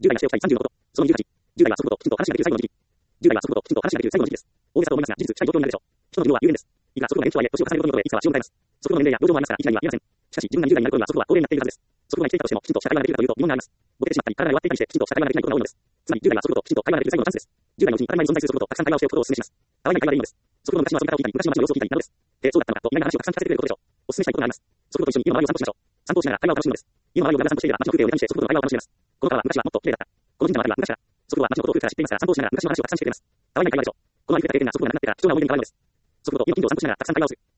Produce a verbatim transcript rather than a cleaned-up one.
じゅう代がしておきたいさんじゅうのこと。そのにじゅうはち。じゅう代はそのことをきちんと話しができる最後の時期です。じゅう代はそのことをきちんと話しができる最後の時期です。大げさと思いますが、事実、近い状況になるでしょう。人の寿命は有限です。いくら速度が延長とはいえ、年を重ねることによっていつかは死を迎えます。速度の年齢や病状もありますから、いきなりは言えません。しかし、自分がにじゅう代になる頃には速度は高齢になっているはずです。速度が生きていたとしても、きちんとした会話ができるかというと疑問があります。ボケてしまったり、体が弱っていたりして、きちんとした会話ができないことが多いのです。つまり、じゅう代は速度ときちんと会話ができる最後のチャンスです。じゅう代のうちに当たり前に存在する速度とたくさん会話をしておくことをお勧めします。たわいない会話でいいのです。速度の昔の遊び方を聞いたり、昔の街の様子を聞いたりなどです。で、そうだったのかと意外な話をたくさん聞かせてくれることでしょう。お勧めしたいことがあります。速度と一緒に家の周りを散歩しましょう。散歩をしながら会話を楽しむのです。家の周りを長散歩していれば街の風景をネタにして速度の会話を楽しめます。この川は昔はもっと綺麗だった。この神社の辺りは昔から。速度は街のことを古くから知っていますが、散歩をしながら昔の話をたくさんしてくれます。たわいない会話でしょう。この歩き方できるのは速度がなくなってから貴重な思い出に変わるのです。速度と今近所を散歩しながらたくさん会話をする。